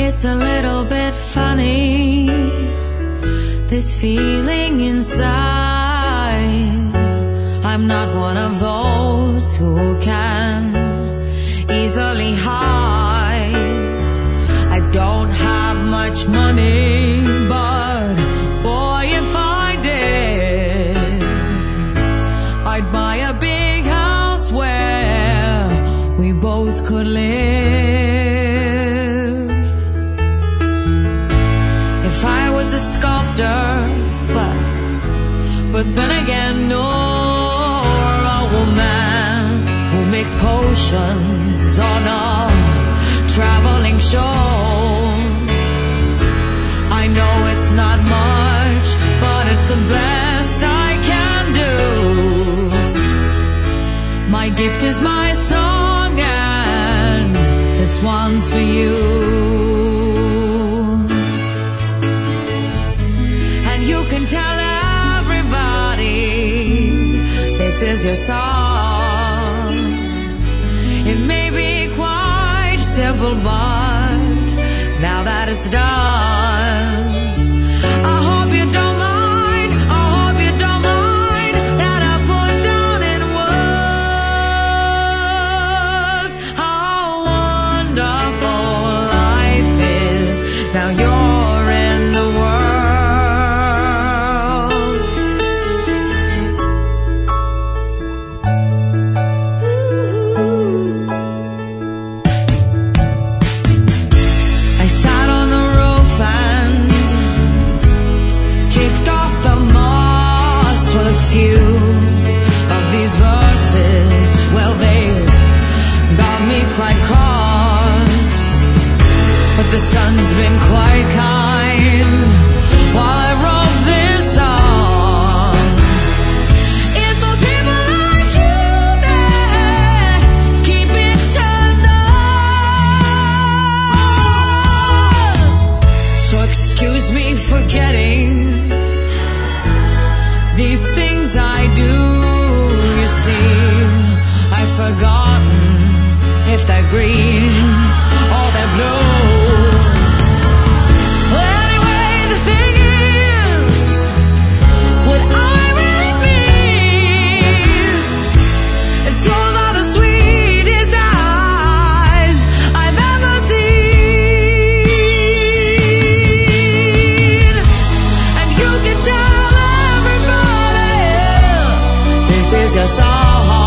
it's a little bit funny, this feeling inside. I'm not one of those who can easily hide. I don't have much money, but boy, if I did, I'd buy a big house where we both could live. If I was a sculptor, but then again, no, a woman who makes potions on a traveling show. I know it's not much, but it's the best I can do. My gift is my song, and this one's for you. And you can tell everybody this is your song. It may be quite simple, but now that it's done, I hope you don't mind, I hope you don't mind that I put down in words how wonderful life is. Now you're in the world. I sat on the roof and kicked off the moss with a few of these verses. Well, they've got me quite cross, but the sun's been quite kind while I wrote this song. It's for people like you that keep it turned on. So excuse me for getting these things I do. You see, I've forgotten if they're green or they're blue. Well, anyway, the thing is, what I really mean is yours are the sweetest eyes I've ever seen. And you can tell everybody this is your song.